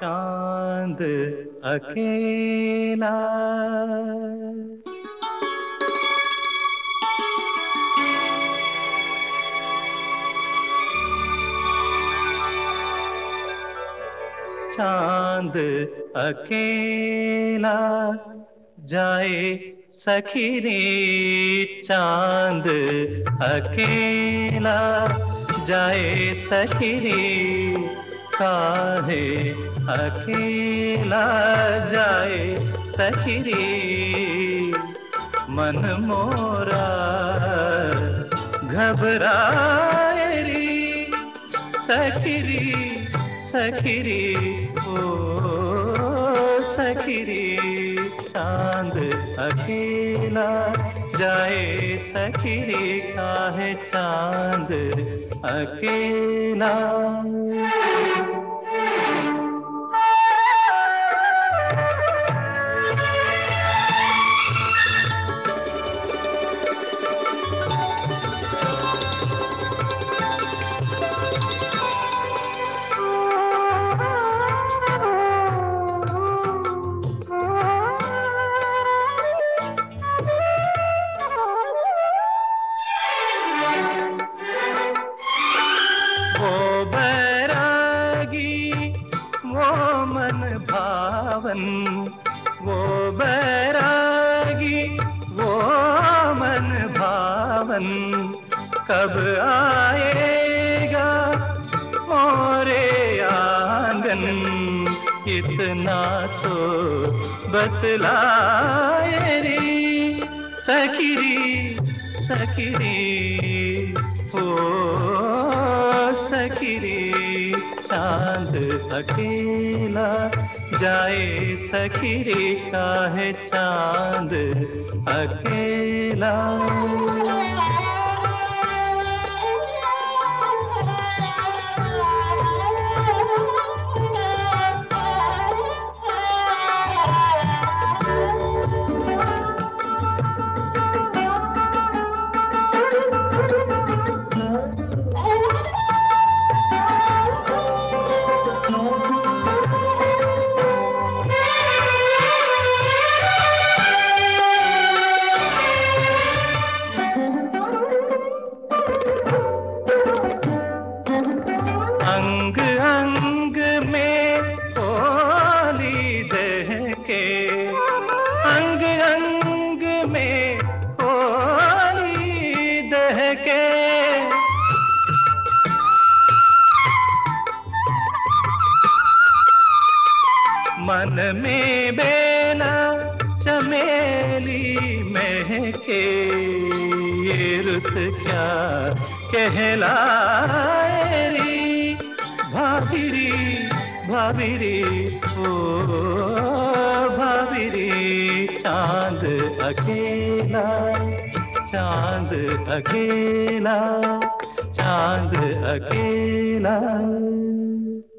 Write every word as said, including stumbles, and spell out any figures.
चांद अकेला। चांद अकेला जाए सखी रे, चांद अकेला जाए सखी रे, काहे अकेला जाए सखी रे। मन मोरा घबराए रे सखी रे, सखी रे ओ सखी रे। चांद अकेला जाए सखी रे, काहे चांद अकेला। वो बैरागी वो मन भावन, वो बैरागी वो मन भावन, कब आएगा मोरे आंगन। इतना तो बतलाए रे सखी रे, सखी रे ओ सखी रे। चांद अकेला जाए सखी रे, काहे चांद अकेला। अंग अंग में होली दहके, अंग अंग में होली दहके। मन में बेला चमेली महके, ये रुत क्या कहलाए रे भाभीरी, भाभीरी ओ भाभीरी। चांद अकेला, चांद अकेला, चांद अकेला।